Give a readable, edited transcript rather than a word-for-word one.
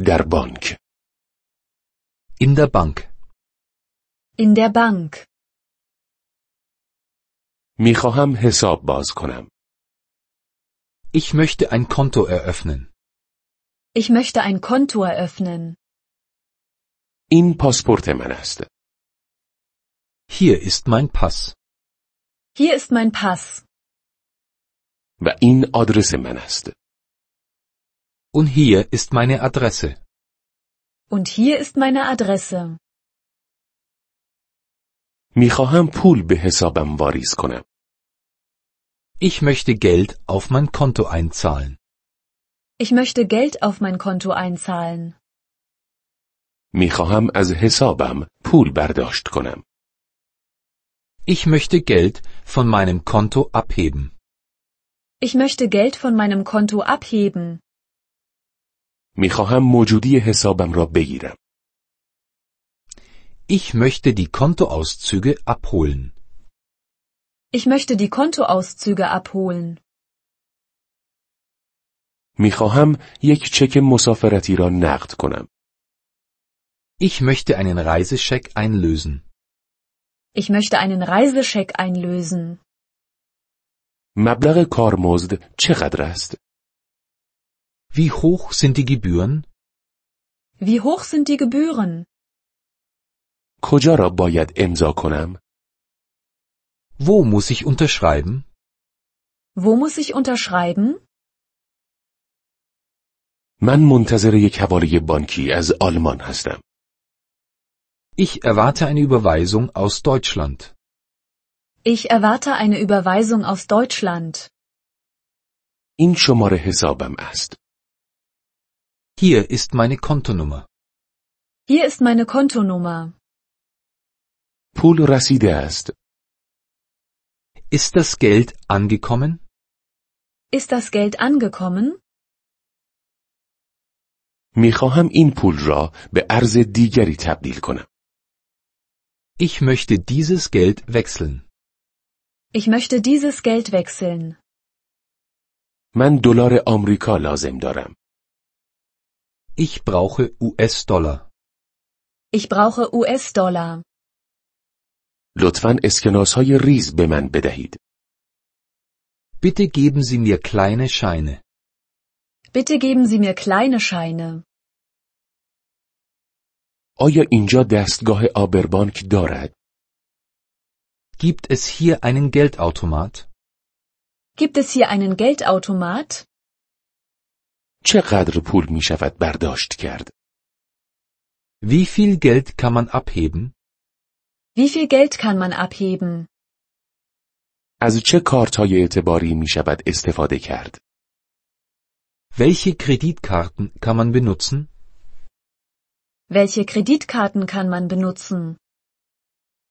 در بانک. In der Bank. In der Bank. میخواهم حساب باز کنم. Ich möchte ein Konto eröffnen. Ich möchte ein Konto eröffnen. این پاسپورت من است. Hier ist mein Pass. Hier ist mein Pass. و این آدرس من است. Und hier ist meine Adresse. Und hier ist meine Adresse. میخواهم پول به حسابم واریز کنم. Ich möchte Geld auf mein Konto einzahlen. Ich möchte Geld auf mein Konto einzahlen. میخواهم از حسابم پول برداشت کنم. Ich möchte Geld von meinem Konto abheben. Ich möchte Geld von meinem Konto abheben. میخواهم موجودی حسابم را بگیرم. Ich möchte die Kontoauszüge abholen. Ich möchte die Kontoauszüge abholen. میخواهم یک چک مسافرتی را نقد کنم. Ich möchte einen Reisescheck einlösen. Ich möchte einen Reisescheck einlösen. مبلغ کارمزد چقدر است؟ Wie hoch sind die Gebühren? Wie hoch sind die Gebühren? کجا را باید امضا کنم؟ Wo muss ich unterschreiben? Wo muss ich unterschreiben? من منتظر یک حواله بانکی از آلمان هستم. Ich erwarte eine Überweisung aus Deutschland. Ich erwarte eine Überweisung aus Deutschland. این شماره حسابم است. Hier ist meine Kontonummer. Hier ist meine Kontonummer. پول رسیده است. Ist das Geld angekommen? Ist das Geld angekommen? میخواهم این پول را به ارز دیگری تبدیل کنم. Ich möchte dieses Geld wechseln. Ich möchte dieses Geld wechseln. من دلار آمریکا لازم دارم. Ich brauche US-Dollar. Ich brauche US-Dollar. لطفاً اسکناس‌های ریز به من بدهید. Bitte geben Sie mir kleine Scheine. Bitte geben Sie mir kleine Scheine. آیا اینجا دستگاه آبربانک دارد؟ Gibt es hier einen Geldautomat? Gibt es hier einen Geldautomat? چقدر پول می شود برداشت کرد؟ Wie viel Geld kann man abheben? Wie viel Geld kann man abheben? از چه کارت‌های اعتباری می شود استفاده کرد؟ Welche Kreditkarten kann man benutzen? Welche Kreditkarten kann man benutzen?